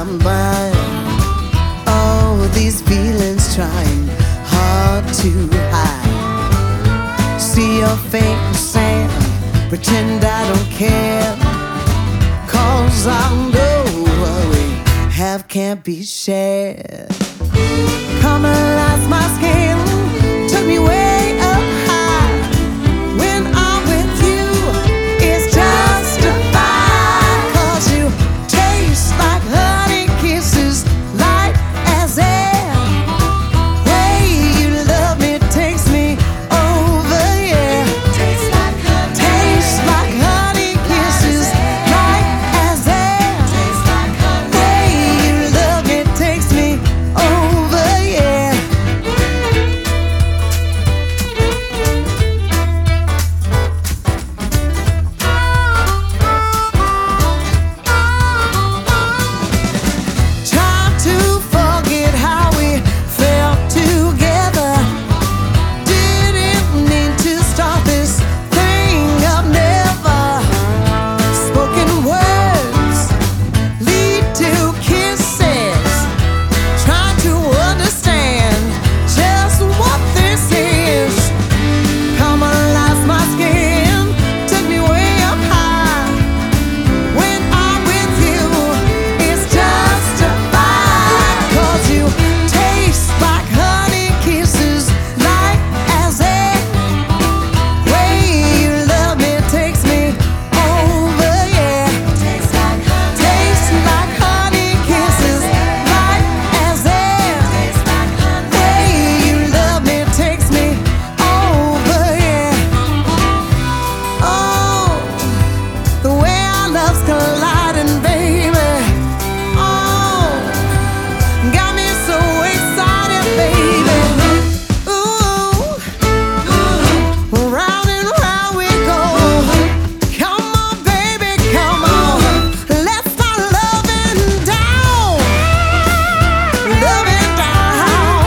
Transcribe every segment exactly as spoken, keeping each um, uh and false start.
my mind. Oh, these feelings trying hard to hide. See your face and pretend I don't care, 'cause I know what we have can't be shared. Come and light my skin, took me way up high. When I'm with you, it's justified, 'cause you taste like honey kisses, light as air. Way you love me takes me over, yeah. Tastes like honey, tastes like honey kisses, light as air. Tastes like honey. Way you love me takes me over, yeah. Trying to forget how we felt together. Didn't need to start this thing up, never. Spoken words lead to kisses. Trying to understand just what this is. Come alive, my skin took me way up high. When I'm with you, it's justified, 'cause you taste like honey kisses, light as air. Way you love me takes me over, yeah. Tastes like honey, tastes like honey kisses, light as air. Tastes like honey. Way you love me takes me over, yeah. Oh, the way our love's colliding, baby. Oh, got me so excited, baby. Ooh, round and round we go. Come on, baby, come on. Let's start loving down, loving down.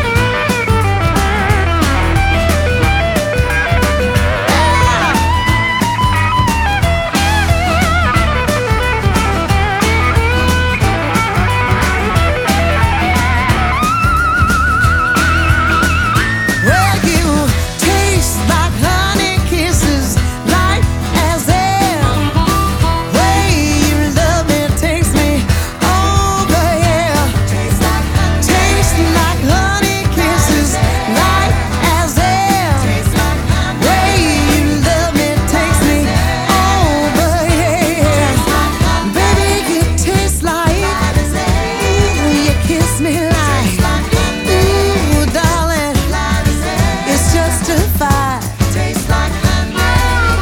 Well, you taste like honey kisses, light as air. Way you love me takes me over, yeah. Tastes like honey, tastes like honey kisses, light as air. Tastes like honey. Way you love me takes me over, yeah. Baby, you taste like, ooh, you kiss me like, ooh, darling, it's justified. Tastes like honey,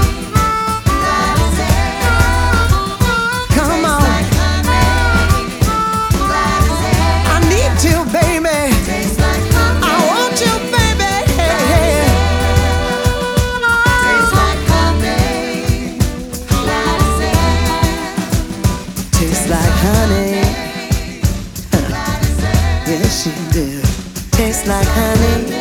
come on, I need you, baby. I want you, baby. Tastes like honey. Yes, you do. Tastes like honey.